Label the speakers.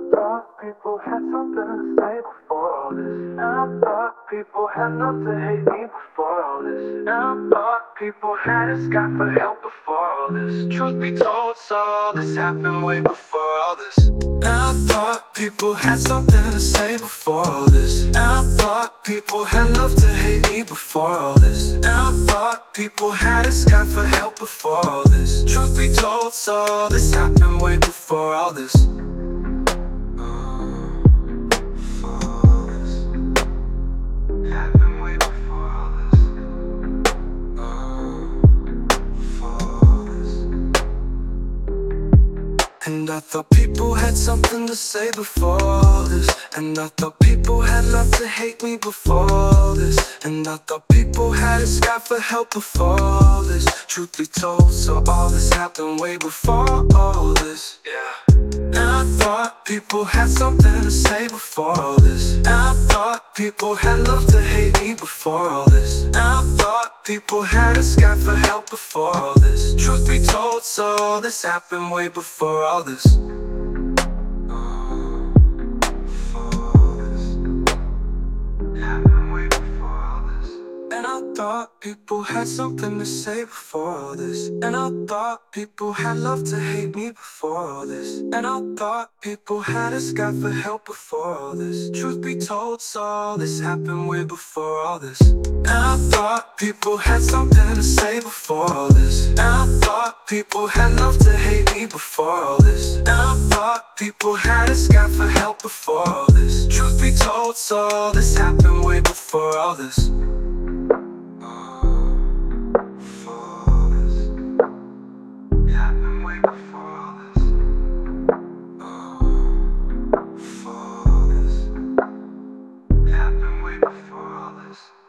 Speaker 1: thought people had something to say before all this. And I thought people had love to hate me before all this. And I thought people had a sky for help before all this. Truth be told, so all this happened way before all this. And I thought people had something to say before all this. And I thought people had love to hate me before all this. And I thought people had a sky for help before all this. Truth be told, so all this happened way before all this. And I thought people had something to say before all this. And I thought people had love to hate me before all this. And I thought people had a sky for help before all this. Truth be told, so all this happened way before all this. Yeah. And I thought people had something to say before all this. And I thought people had love to hate me before all this. And I thought people had a sky for help before all this. Truth be told, so all this happened way before all this. And I thought people had something to say before all this. And I thought people had love to hate me before all this. And I thought people had a sky for help before all this. Truth be told, so all this happened way before all this. And I thought people had something to say before all this. And I thought people had love to hate me before all this. And I thought people had a sky for help before all this. Truth be told, so all this happened way before all this. Happened way before all this.